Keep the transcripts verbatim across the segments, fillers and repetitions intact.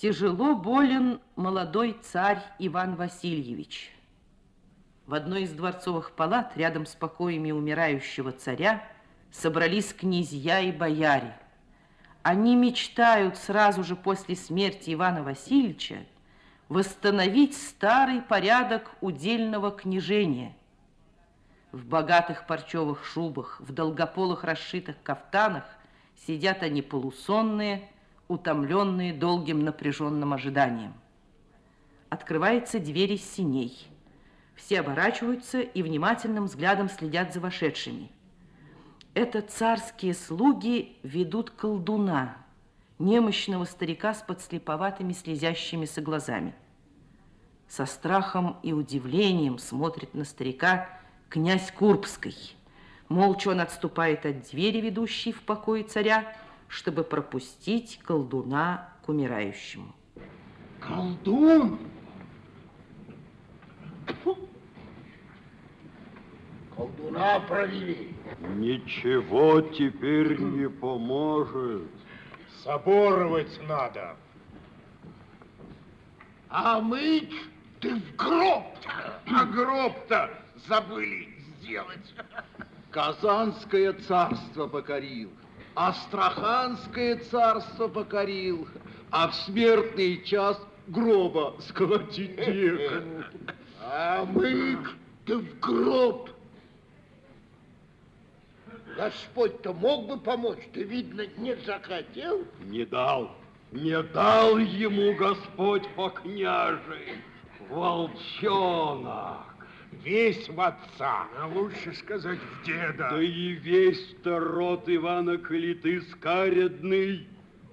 Тяжело болен молодой царь Иван Васильевич. В одной из дворцовых палат рядом с покоями умирающего царя собрались князья и бояре. Они мечтают сразу же после смерти Ивана Васильевича восстановить старый порядок удельного княжения. В богатых парчевых шубах, в долгополых расшитых кафтанах сидят они полусонные, утомленные долгим напряженным ожиданием. Открывается дверь из сеней. Все оборачиваются и внимательным взглядом следят за вошедшими. Это царские слуги ведут колдуна, немощного старика с подслеповатыми слезящимися глазами. Со страхом и удивлением смотрит на старика князь Курбский. Молча он отступает от двери, ведущей в покой царя, чтобы пропустить колдуна к умирающему. Колдун? Колдуна провели. Ничего теперь не поможет. Соборовать надо. А мы ты в гроб-то. А гроб-то забыли сделать. Казанское царство покорил, Астраханское царство покорил, а в смертный час гроба сколотить некому. А мы ты в гроб. Господь-то мог бы помочь, ты, видно, не захотел. Не дал, не дал ему Господь по-княжи, волчонок. Весь в отца, а лучше сказать в деда. Да и весь-то род Ивана Калиты скаредный,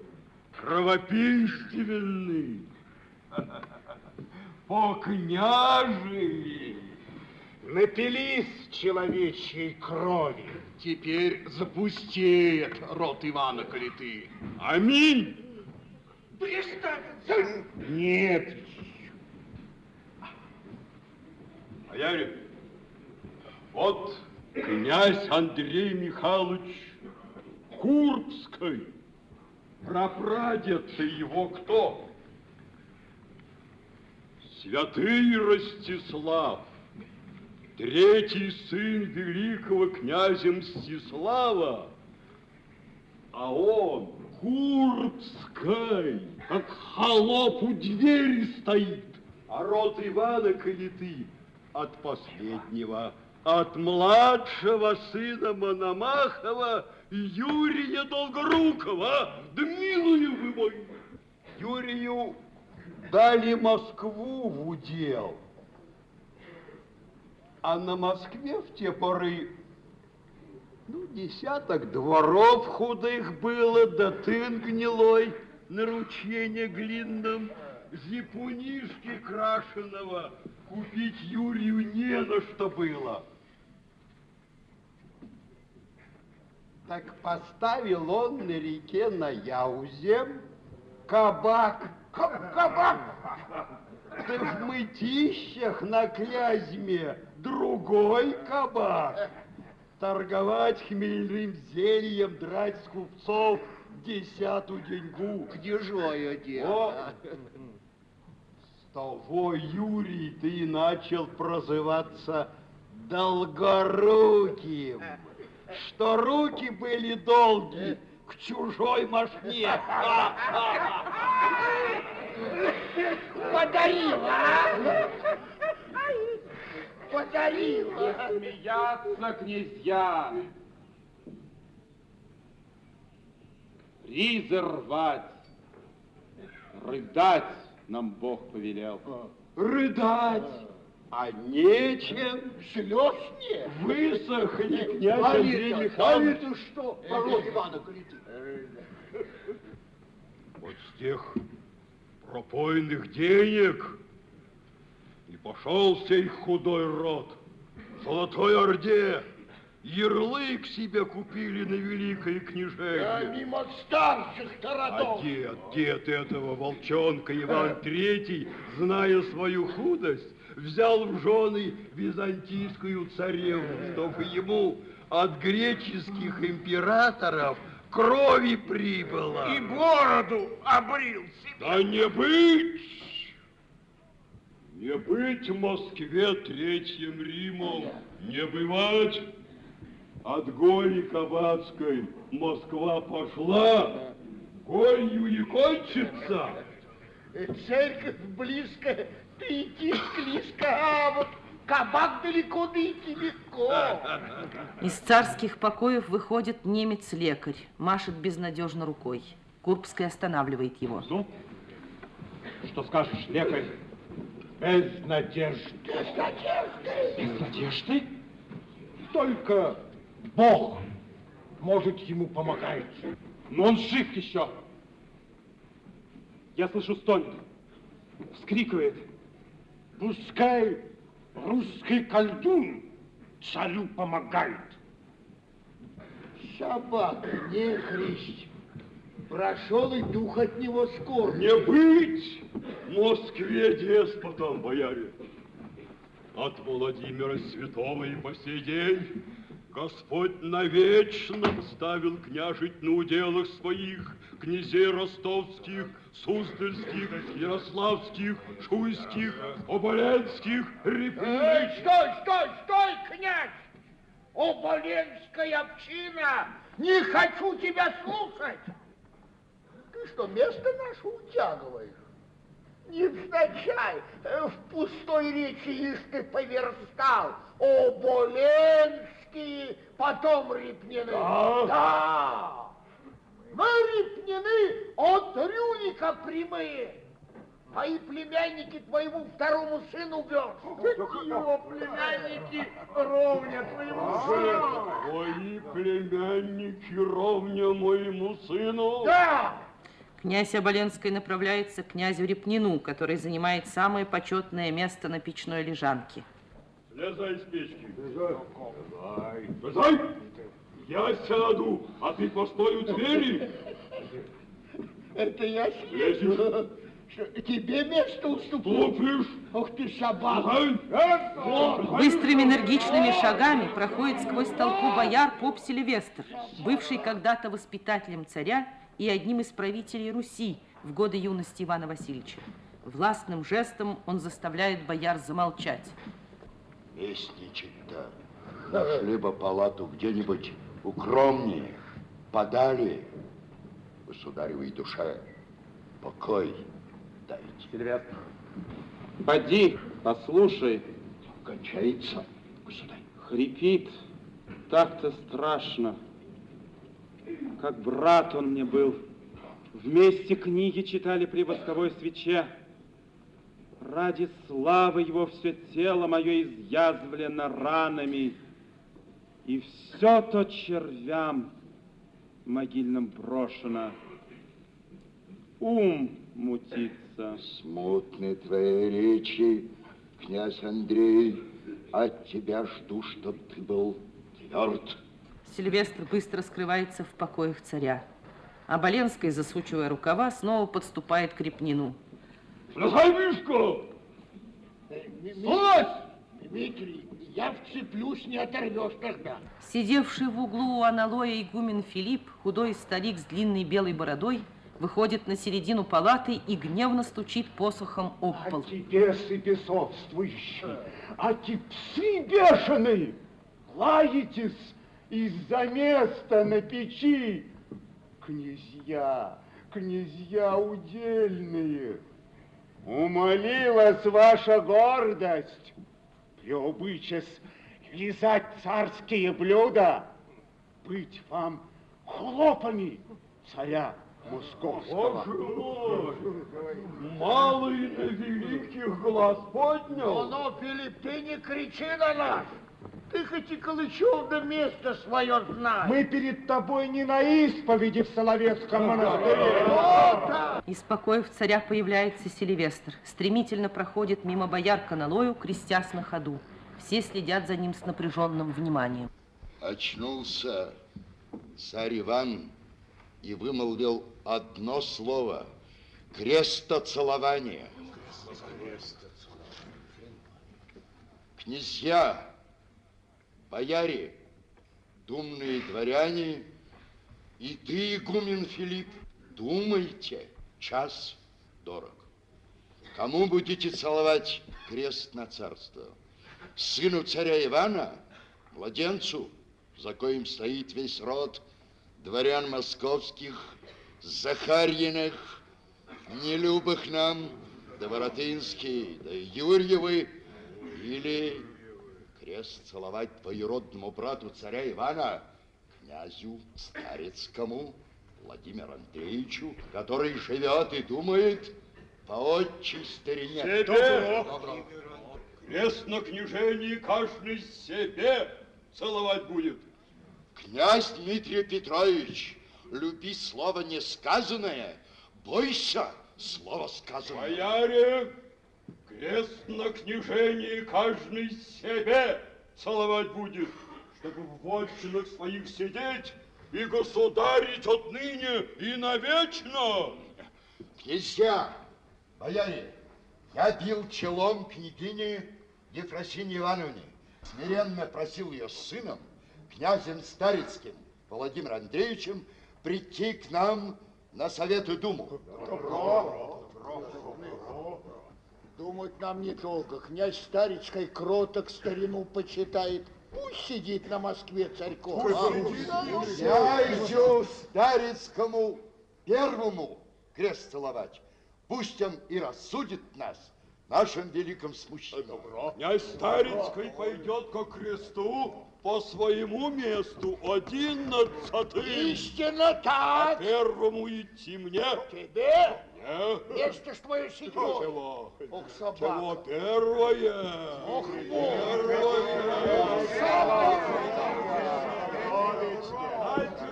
кровопийственный, по-княжи. Напились человечьей крови. Теперь запустеет род Ивана Калиты. Аминь. Приставится. Нет. Бояре, вот князь Андрей Михайлович Курбский, прапрадед-то его кто? Святый Ростислав, третий сын великого князя Мстислава, а он, Курбский, как холоп у двери стоит, а род Ивана Калиты от последнего, от младшего сына Мономахова Юрия Долгорукова. Да милую вы мой! Юрию дали Москву в удел, а на Москве в те поры ну, десяток дворов худых было, да тын гнилой на ручье неглинном, зипунишки крашеного купить Юрию не на что было. Так поставил он на реке на Яузе кабак. Кабак! Да в Мытищах на Клязьме другой кабак. Торговать хмельным зельем, драть с купцов десятую деньгу. Княжое дело. С того Юрий ты и начал прозываться Долгоруким, что руки были долги к чужой мошне. Подарила, а? Подарила. Смеяться, князья, ризы рвать, рыдать нам Бог повелел. Рыдать, а нечем. Слез нет. Высохли, князь Андрей Михайлович. А это что, пород Ивана Калиты? Вот с тех пропойных денег и пошел сей худой род в Золотой Орде. Ярлык себе купили на великое княжение. А мимо старших-то родов. А дед, дед этого волчонка Иван Третий, зная свою худость, взял в жены византийскую царевну, чтобы ему от греческих императоров крови прибыло. И бороду обрил себе. Да не быть! Не быть в Москве Третьим Римом, не бывать. От голи кабацкой Москва пошла, голью и кончится. Церковь близко, ты идти склизко, а вот кабак далеко, да идти легко. Из царских покоев выходит немец-лекарь, машет безнадежно рукой. Курбский останавливает его. Ну, что скажешь, лекарь? Без надежды. Без надежды. Без надежды? Только Бог может ему помогать. Но он жив еще. Я слышу, стонет, вскрикивает. Пускай русский колдун царю помогает. Собака, не христь. Прошел и дух от него скоро. Не быть в Москве деспотом, бояре. От Владимира Святого и по сей день Господь навечно ставил княжить на уделах своих князей ростовских, суздальских, ярославских, шуйских, оболенских, репниных. Эй, стой, стой, стой, князь! Оболенская община! Не хочу тебя слушать! Ты что, место наше утягиваешь? Невзначай в пустой речи ишь ты поверстал. Оболенские, потом Репнины. Да? Да! Мы Репнины от Рюрика прямые. Мои племянники твоему второму сыну верст. Его племянники ровня твоему сыну. Твои племянники ровня моему сыну? Да! Князь Оболенский направляется к князю Репнину, который занимает самое почетное место на печной лежанке. Слезай с печки. Слезай. Слезай. Я сяду, а ты постой у двери. Это я слезу. Тебе место уступлю. Уступишь? Ох ты, собака. Быстрыми энергичными шагами проходит сквозь толпу бояр поп Сильвестр, бывший когда-то воспитателем царя и одним из правителей Руси в годы юности Ивана Васильевича. Властным жестом он заставляет бояр замолчать. Местничать-то. Нашли бы палату где-нибудь укромнее, подали государевой душе покой дайте. Сильвестр, поди, послушай. Кончается, государь. Хрипит, так-то страшно. Как брат он мне был. Вместе книги читали при восковой свече. Ради славы его все тело мое изъязвлено ранами. И все то червям могильным брошено. Ум мутится. Смутны твои речи, князь Андрей. От тебя жду, чтоб ты был тверд. Сильвестр быстро скрывается в покоях царя. Оболенский, засучивая рукава, снова подступает к Репнину. Слезай, Мишка! Слазь! Дмитрий, я вцеплюсь, не оторвешь тогда. Сидевший в углу у аналоя игумен Филипп, худой старик с длинной белой бородой, выходит на середину палаты и гневно стучит посохом об пол. А тебе, бесовствующий, а те псы бешеные, лаетесь из-за места на печи. Князья, князья удельные, умолилась ваша гордость, приобычась лизать царские блюда, быть вам хлопами царя московского. Боже мой! Малый на великих глаз поднял. Ну, ну, Филипп, ты не кричи на нас. Ты хоть и Калычев до места свое знаешь. Мы перед тобой не на исповеди в Соловецком монастыре. Из покоев царя появляется Сильвестр. Стремительно проходит мимо бояр к аналою, крестясь на ходу. Все следят за ним с напряженным вниманием. Очнулся царь Иван и вымолвил одно слово — крестоцелование. Князья, бояре, думные дворяне И ты, игумен Филипп, думайте, час дорог. Кому будете целовать крест на царство? Сыну царя Ивана, младенцу, за коим стоит весь род дворян московских, Захарьиных, нелюбых нам, да Воротынские, да Юрьевы, или крест целовать двоюродному брату царя Ивана, князю Старицкому, Владимиру Андреевичу, который живет и думает по отчей старине. Себе! Крест на княжении каждый себе целовать будет. Князь Дмитрий Петрович, люби слово несказанное, бойся слова сказанное. Бояре, крест на княжении каждый себе целовать будет, чтобы в вотчинах своих сидеть и государить отныне и навечно. Князья, бояре, я бил челом княгине Ефросинье Ивановне, смиренно просил ее с сыном, князем Старицким Владимиром Андреевичем, прийти к нам на Совет и Думу. Думать нам недолго. Князь Старицкий кроток старину почитает. Пусть сидит на Москве царьком. Князю Старицкому первому крест целовать. Пусть он и рассудит нас нашим великим смущением. Князь Старицкий пойдет ко кресту по своему месту одиннадцатый. Истинно так. А первому идти мне. Тебе? Мне. Место ж твое седьмое. Чего? Ох, собака. Чего первое? Ох, Первое. Дайте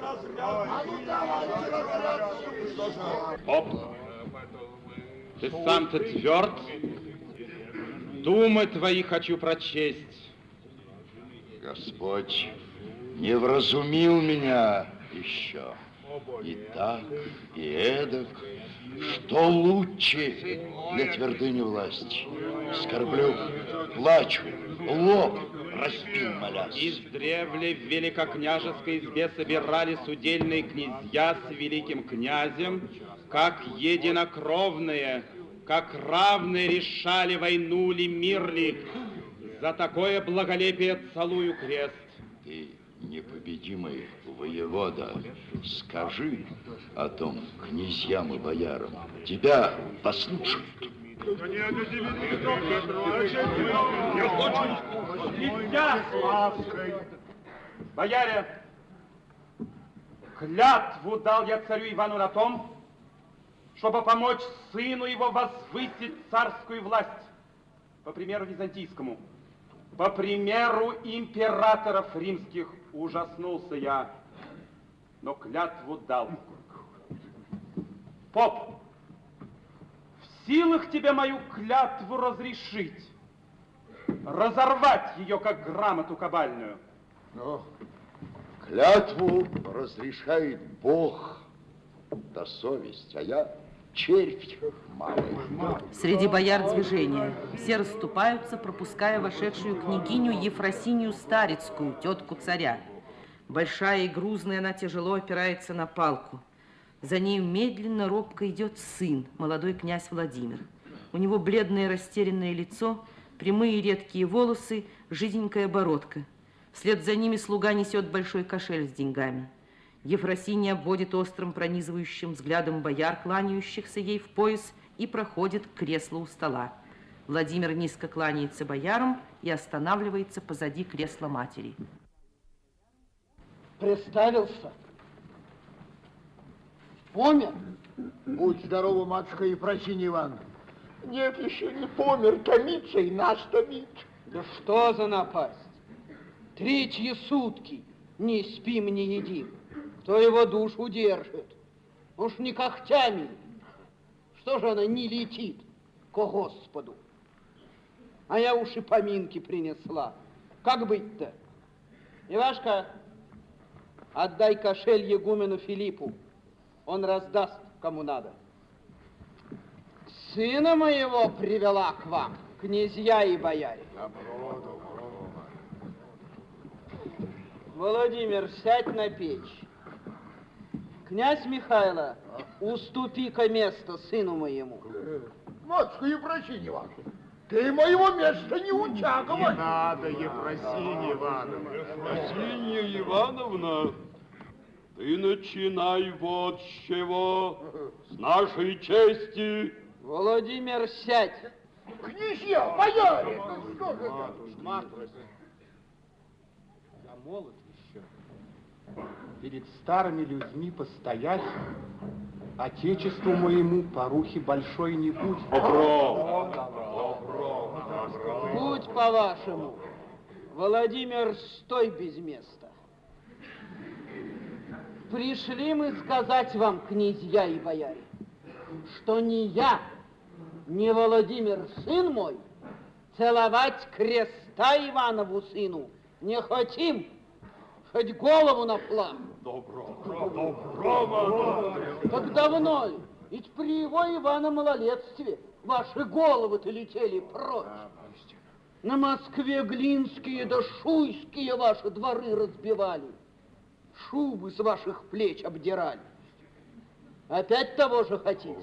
разряд. Поп, ты сам-то тверд? Думы твои хочу прочесть. Господь не вразумил меня еще. И так, и эдак, что лучше для твердыни власти. Скорблю, плачу, лоб разбил молясь. Издревле в великокняжеской избе собирались удельные князья с великим князем, как единокровные, как равные решали, войну ли, мир ли. За такое благолепие целую крест. Ты, непобедимый воевода, скажи о том князьям и боярам. Тебя послушают. Князья! Бояре, клятву дал я царю Ивану на том, чтобы помочь сыну его возвысить царскую власть, по примеру византийскому. По примеру императоров римских ужаснулся я, но клятву дал. Поп, в силах тебе мою клятву разрешить, разорвать ее, как грамоту кабальную. Но клятву разрешает Бог, да совесть, а я червь малый. Среди бояр движения. Все расступаются, пропуская вошедшую княгиню Ефросинью Старицкую, тетку царя. Большая и грузная, она тяжело опирается на палку. За ней медленно, робко идет сын, молодой князь Владимир. У него бледное растерянное лицо, прямые редкие волосы, жиденькая бородка. Вслед за ними слуга несет большой кошель с деньгами. Ефросинья обводит острым пронизывающим взглядом бояр, кланяющихся ей в пояс, и проходит к креслу у стола. Владимир низко кланяется боярам и останавливается позади кресла матери. Представился? Помер? Будь здорова, матушка Ефросинья Ивановна. Нет, еще не помер, томится и нас томит. Да что за напасть? Третьи сутки не спим, не едим. Кто его душу держит? Уж не когтями. Что же она не летит ко Господу? А я уж и поминки принесла. Как быть-то? Ивашка, отдай кошель игумену Филиппу. Он раздаст, кому надо. Сына моего привела к вам, князья и бояре. Добро, добро. Владимир, сядь на печь. Князь Михайло, уступи-ка место сыну моему. Матушка Ефросинья Ивановна, ты моего места не утягивай. Не надо, Ефросинья Ивановна. Ефросинья Ивановна, ты начинай вот с чего, с нашей чести. Владимир, сядь. Князья, бояре, ну что же это? Матушка, я молод еще. Перед старыми людьми постоять, отечеству моему порухи большой не будет. Добро, добро, добро. Будь по-вашему. Владимир, стой без места. Пришли мы сказать вам, князья и бояре, что ни я, ни Владимир, сын мой, целовать креста Иванову сыну не хотим, хоть голову на флаг. Добро, добро, добро. Так давно ли? Ведь при его Ивана малолетстве ваши головы-то летели прочь. На Москве глинские да шуйские ваши дворы разбивали. Шубы с ваших плеч обдирали. Опять того же хотите?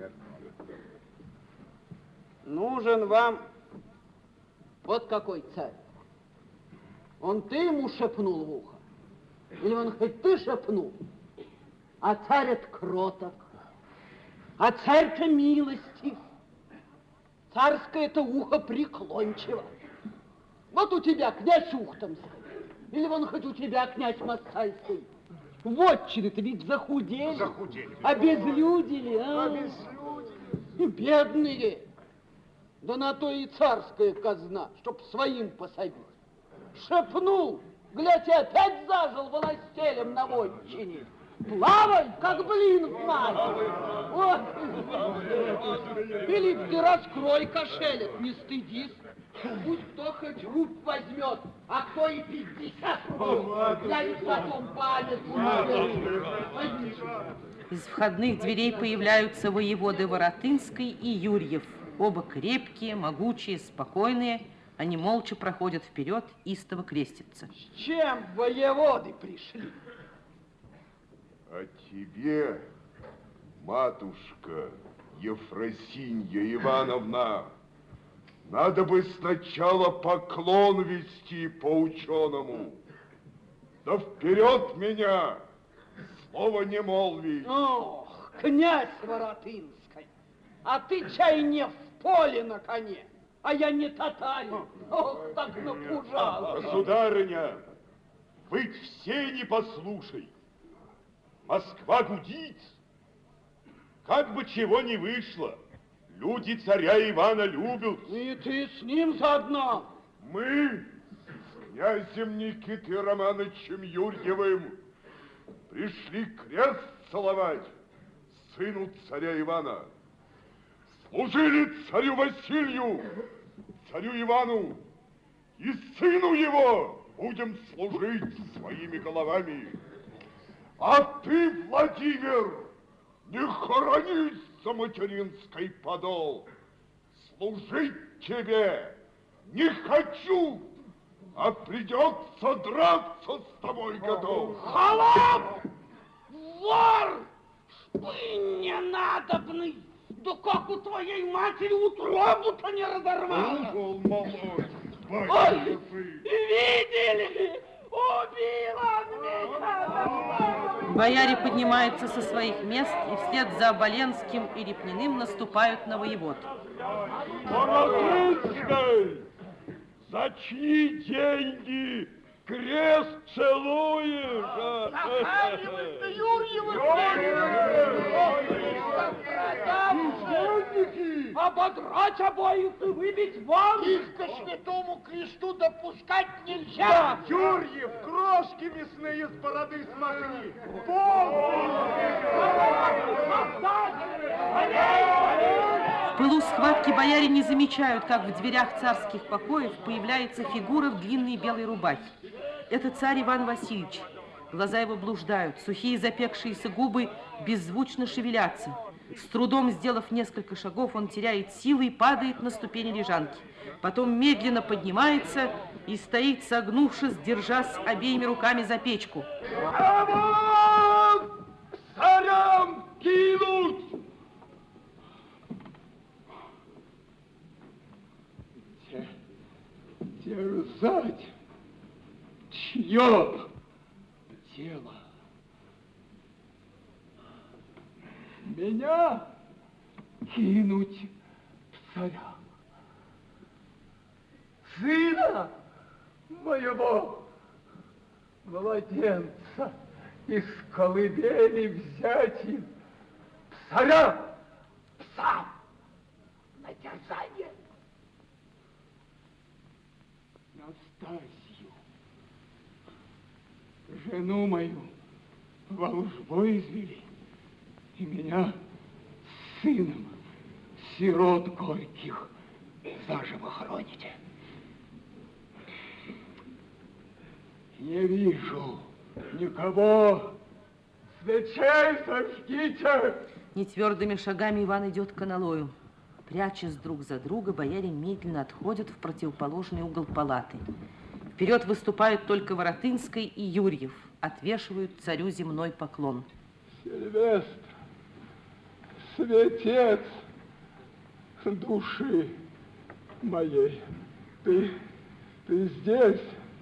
Нужен вам вот какой царь. Он ты ему шепнул в ухо? Или он хоть ты шепнул? А царь-то кроток, а царь-то милостив, царское-то ухо преклончиво. Вот у тебя князь Ухтомский, или вон хоть у тебя князь Москальский. Вотчины-то ведь захудели, Захудели. обезлюдили, а? Обезлюдили. Бедные. Да на то и царская казна, чтоб своим посадить. Шепнул, глядь, опять зажил властелем на вотчине. Плавай, как блин в масле. Вот. Филипп, ты раскрой кошелек, не стыдись. Пусть кто хоть руб возьмет, а кто и пятьдесят рублей. Я их потом палец возьму. Из входных дверей появляются воеводы Воротынской и Юрьев. Оба крепкие, могучие, спокойные. Они молча проходят вперед, истово крестятся. С чем воеводы пришли? А тебе, матушка Ефросинья Ивановна, надо бы сначала поклон вести по-ученому. Да вперед меня, слова не молвить. Ох, князь Воротынской, а ты чай не в поле на коне, а я не татарин. Ох, так напужал. Государыня, быть все не послушай. Москва гудит. Как бы чего не вышло, люди царя Ивана любят. И ты с ним заодно. Мы с князем Никитой Романовичем Юрьевым пришли крест целовать сыну царя Ивана. Служили царю Василию, царю Ивану и сыну его будем служить своими головами. А ты, Владимир, не хоронись за материнский подол. Служить тебе не хочу, а придется драться с тобой готов. Холоп! Вор! Ты не надобный! Да как у твоей матери утробу-то не разорвала? Ой, видели? Убила меня! Бояре поднимаются со своих мест и вслед за Оболенским и Репниным наступают на воевод. Воротынской, зачни деньги, крест целуешь. Захаривай-то, Юрьева! Ободрать обоих и выбить вон! Их ко святому кресту допускать нельзя! Юрьев, крошки мясные с бороды смахни. В пылу схватки бояре не замечают, как в дверях царских покоев появляется фигура в длинной белой рубахе. Это царь Иван Васильевич. Глаза его блуждают, сухие запекшиеся губы беззвучно шевелятся. С трудом сделав несколько шагов, он теряет силы и падает на ступени лежанки. Потом медленно поднимается и стоит, согнувшись, держась обеими руками за печку. кинуть! Те, терзать чье тело? Меня кинуть в царя? Сына моего, младенца, из колыбели взять и царя, пса, на терзание. Настасью, жену мою, волжбой извели, и меня сыном сирот горьких заживо хороните. Не вижу никого. Свечей сожгите! Нетвердыми шагами Иван идет к аналою. Прячась друг за друга, бояре медленно отходят в противоположный угол палаты. Вперед выступают только Воротынский и Юрьев, отвешивают царю земной поклон. Сильвестр, светец души моей, ты, ты здесь?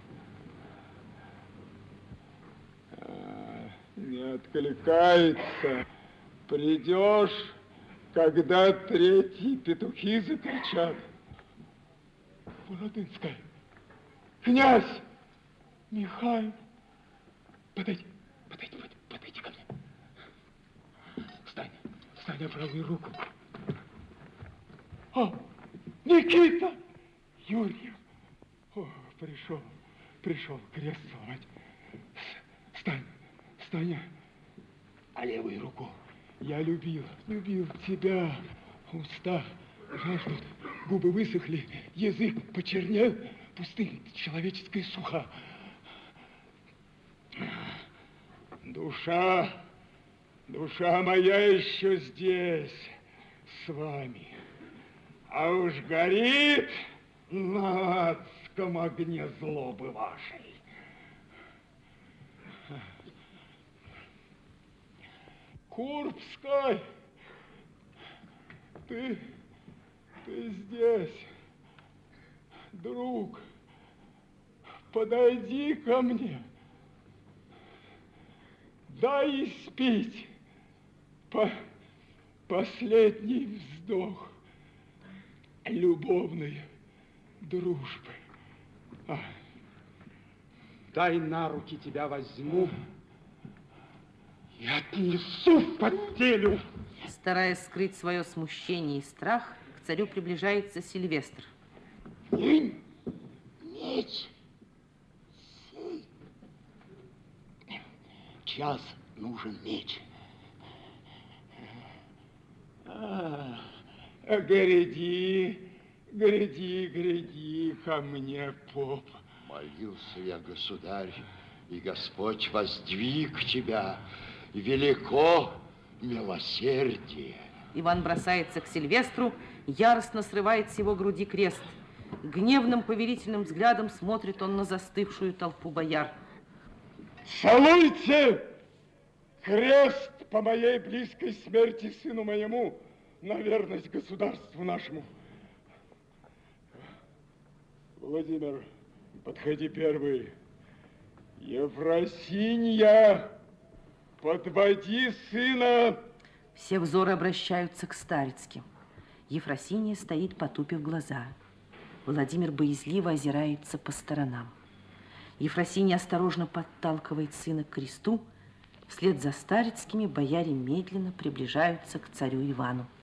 А, не откликается. Придешь, когда третьи петухи закричат. Воротынская, князь Михаил, подойди, подойди, подойди, подойди ко мне. Встань, встань на правую руку. О, Никита Юрьев. О, пришел, пришел крест сломать. Встань, встань, а левую руку. Я любил, любил тебя. Уста жаждут, губы высохли, язык почернел, пустынь человеческая суха. Душа, душа моя еще здесь, с вами. А уж горит на адском огне злобы вашей. Курбской, ты, ты здесь, друг, подойди ко мне, дай испить по последний вздох любовной дружбы. А. Дай на руки тебя возьму и отнесу в постелю. Стараясь скрыть свое смущение и страх, к царю приближается Сильвестр. День, меч, сей. Час нужен меч. А, гряди, гряди, гряди ко мне, поп. Молился я, государь, и Господь воздвиг тебя. Велико милосердие. Иван бросается к Сильвестру, яростно срывает с его груди крест. Гневным повелительным взглядом смотрит он на застывшую толпу бояр. Целуйте крест по моей близкой смерти сыну моему на верность государству нашему. Владимир, подходи первый. Ефросинья, подводи сына. Все взоры обращаются к Старицким. Ефросинья стоит, потупив глаза. Владимир боязливо озирается по сторонам. Ефросинья осторожно подталкивает сына к кресту. Вслед за Старицкими бояре медленно приближаются к царю Ивану.